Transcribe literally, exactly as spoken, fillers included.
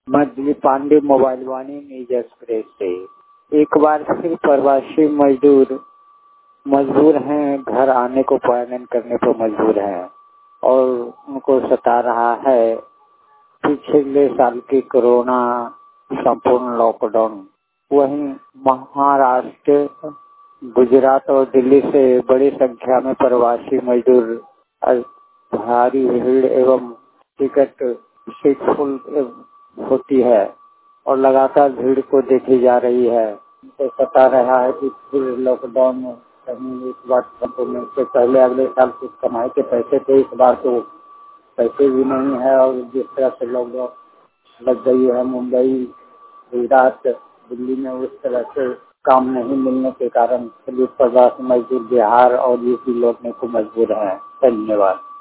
मैं Dilip Pandey mobile Vani news express से। एक बार फिर प्रवासी मजदूर मजबूर हैं, घर आने को पलायन करने को मजबूर हैं और उनको सता रहा है पिछले साल की कोरोना संपूर्ण लॉकडाउन। वहीं महाराष्ट्र, गुजरात और दिल्ली से बड़ी संख्या में प्रवासी मजदूर भारी भीड़ एवं टिकट सीट फुल होती है और लगातार भीड़ को देखी जा रही है। तो बता रहा है कि फिर लॉकडाउन में कहीं इस बार में से पहले अगले साल कुछ कमाई के पैसे थे, इस बार तो पैसे भी नहीं है और जिस तरह से लॉकडाउन लग गई है मुंबई, गुजरात, दिल्ली में उस तरह से काम नहीं मिलने के कारण सभी प्रवासी मजदूर बिहार और यूपी लौटने को मजबूर हैं। धन्यवाद।